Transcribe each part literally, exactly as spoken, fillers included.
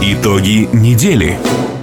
Итоги недели.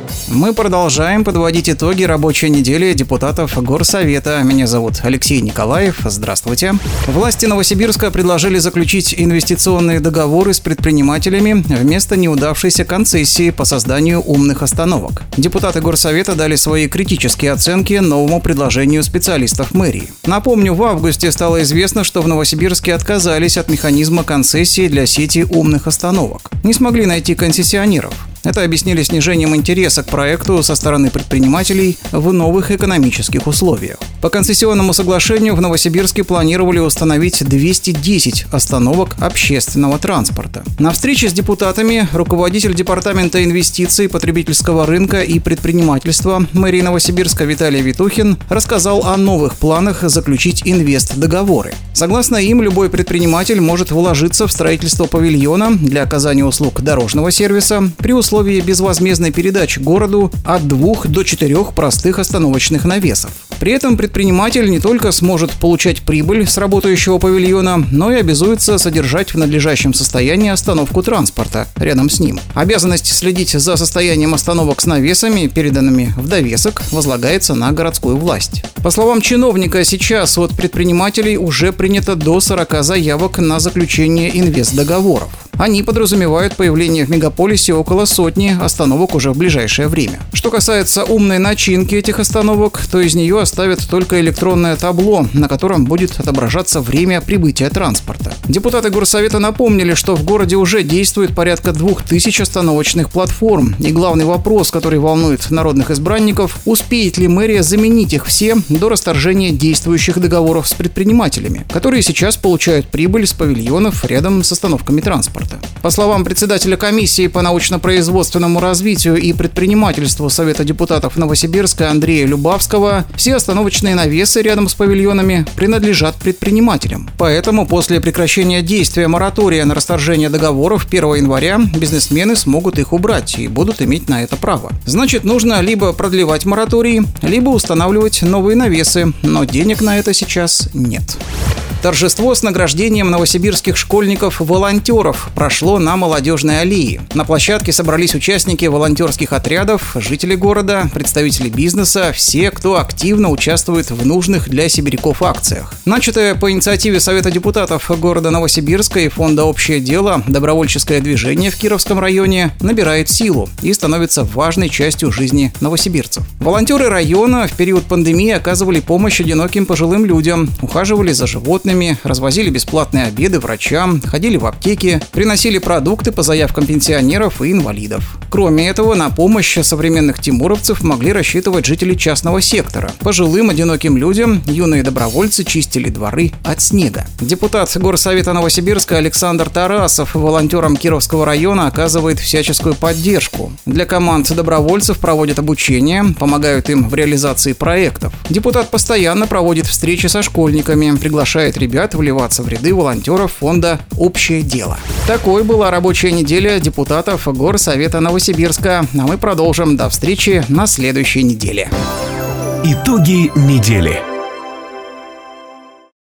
Мы продолжаем подводить итоги рабочей недели депутатов Горсовета. Меня зовут Алексей Николаев. Здравствуйте. Власти Новосибирска предложили заключить инвестиционные договоры с предпринимателями вместо неудавшейся концессии по созданию умных остановок. Депутаты Горсовета дали свои критические оценки новому предложению специалистов мэрии. Напомню, в августе стало известно, что в Новосибирске отказались от механизма концессии для сети умных остановок. Не смогли найти концессионеров. Это объяснили снижением интереса к проекту со стороны предпринимателей в новых экономических условиях. По концессионному соглашению в Новосибирске планировали установить двести десять остановок общественного транспорта. На встрече с депутатами руководитель департамента инвестиций, потребительского рынка и предпринимательства мэрии Новосибирска Виталий Витухин рассказал о новых планах заключить инвестдоговоры. Согласно им, любой предприниматель может вложиться в строительство павильона для оказания услуг дорожного сервиса при условии условии безвозмездной передачи городу от двух до четырех простых остановочных навесов. При этом предприниматель не только сможет получать прибыль с работающего павильона, но и обязуется содержать в надлежащем состоянии остановку транспорта рядом с ним. Обязанность следить за состоянием остановок с навесами, переданными в довесок, возлагается на городскую власть. По словам чиновника, сейчас от предпринимателей уже принято до сорока заявок на заключение инвестдоговоров. Они подразумевают появление в мегаполисе около сотни остановок уже в ближайшее время. Что касается умной начинки этих остановок, то из нее оставят только электронное табло, на котором будет отображаться время прибытия транспорта. Депутаты Горсовета напомнили, что в городе уже действует порядка двух тысяч остановочных платформ. И главный вопрос, который волнует народных избранников, успеет ли мэрия заменить их все до расторжения действующих договоров с предпринимателями, которые сейчас получают прибыль с павильонов рядом с остановками транспорта. По словам председателя комиссии по научно-производственному развитию и предпринимательству Совета депутатов Новосибирска Андрея Любавского, все остановочные навесы рядом с павильонами принадлежат предпринимателям. Поэтому после прекращения действия моратория на расторжение договоров первого января бизнесмены смогут их убрать и будут иметь на это право. Значит, нужно либо продлевать мораторий, либо устанавливать новые навесы, но денег на это сейчас нет. Торжество с награждением новосибирских школьников-волонтеров прошло на Молодежной аллее. На площадке собрались участники волонтерских отрядов, жители города, представители бизнеса, все, кто активно участвует в нужных для сибиряков акциях. Начатое по инициативе Совета депутатов города Новосибирска и фонда «Общее дело» добровольческое движение в Кировском районе набирает силу и становится важной частью жизни новосибирцев. Волонтеры района в период пандемии оказывали помощь одиноким пожилым людям, ухаживали за животными, развозили бесплатные обеды врачам, ходили в аптеки, приносили продукты по заявкам пенсионеров и инвалидов. Кроме этого, на помощь современных тимуровцев могли рассчитывать жители частного сектора. Пожилым одиноким людям юные добровольцы чистили дворы от снега. Депутат Горсовета Новосибирска Александр Тарасов волонтерам Кировского района оказывает всяческую поддержку. Для команд добровольцев проводят обучение, помогают им в реализации проектов. Депутат постоянно проводит встречи со школьниками, приглашает ребят вливаться в ряды волонтеров фонда «Общее дело». Такой была рабочая неделя депутатов Горсовета Новосибирска. А мы продолжим. До встречи на следующей неделе. Итоги недели.